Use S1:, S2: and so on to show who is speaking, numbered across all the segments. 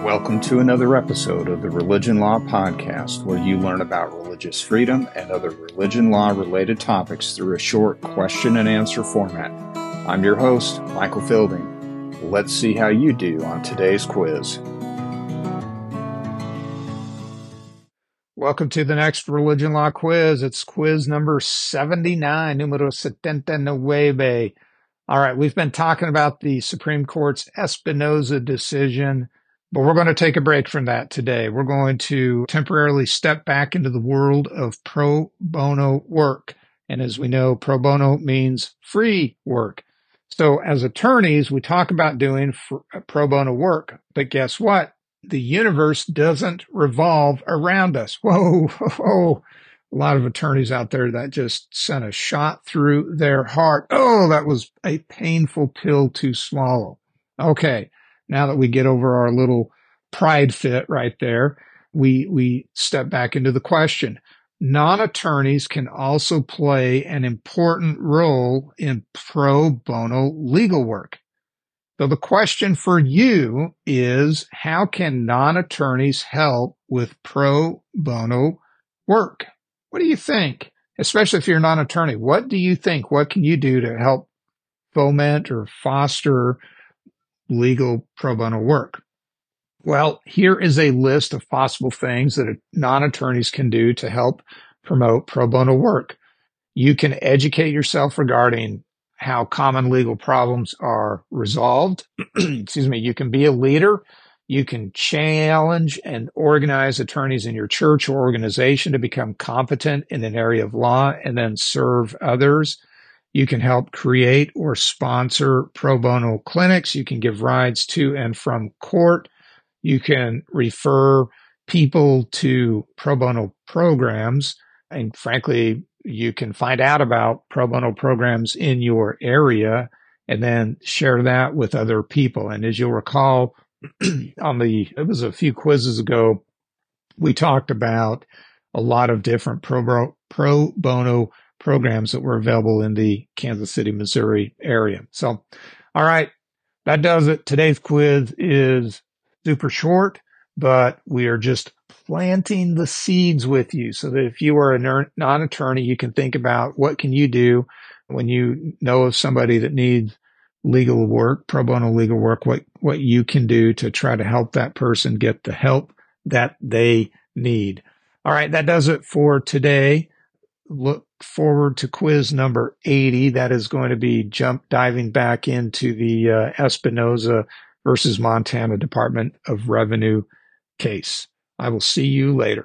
S1: Welcome to another episode of the Religion Law Podcast, where you learn about religious freedom and other religion law-related topics through a short question and answer format. I'm your host, Michael Fielding. Let's see how you do on today's quiz. Welcome to the next Religion Law Quiz. It's quiz number 79, numero 79. All right, we've been talking about the Supreme Court's Espinoza decision, but we're going to take a break from that today. We're going to temporarily step back into the world of pro bono work. And as we know, pro bono means free work. So as attorneys, we talk about doing pro bono work, but guess what? The universe doesn't revolve around us. Whoa. A lot of attorneys out there that just sent a shot through their heart. Oh, that was a painful pill to swallow. Okay. Now that we get over our little pride fit right there, we step back into the question. Non-attorneys can also play an important role in pro bono legal work. So the question for you is, how can non-attorneys help with pro bono work? What do you think? Especially if you're not an attorney, what do you think? What can you do to help foment or foster legal pro bono work? Well, here is a list of possible things that non-attorneys can do to help promote pro bono work. You can educate yourself regarding how common legal problems are resolved. You can be a leader. You can challenge and organize attorneys in your church or organization to become competent in an area of law and then serve others. You can help create or sponsor pro bono clinics. You can give rides to and from court. You can refer people to pro bono programs. And frankly, you can find out about pro bono programs in your area and then share that with other people. And as you'll recall, it was a few quizzes ago, we talked about a lot of different pro bono programs that were available in the Kansas City, Missouri area. So, all right, that does it. Today's quiz is super short, but we are just planting the seeds with you so that if you are a non-attorney, you can think about what can you do when you know of somebody that needs legal work, pro bono legal work, what you can do to try to help that person get the help that they need. All right, that does it for today. Look forward to quiz number 80. That is going to be diving back into the Espinoza versus Montana Department of Revenue case. I will see you later.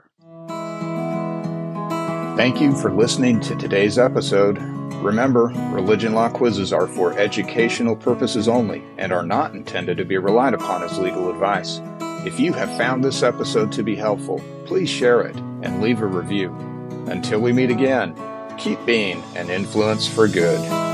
S1: Thank you for listening to today's episode. Remember, religion law quizzes are for educational purposes only and are not intended to be relied upon as legal advice. If you have found this episode to be helpful, please share it and leave a review. Until we meet again, keep being an influence for good.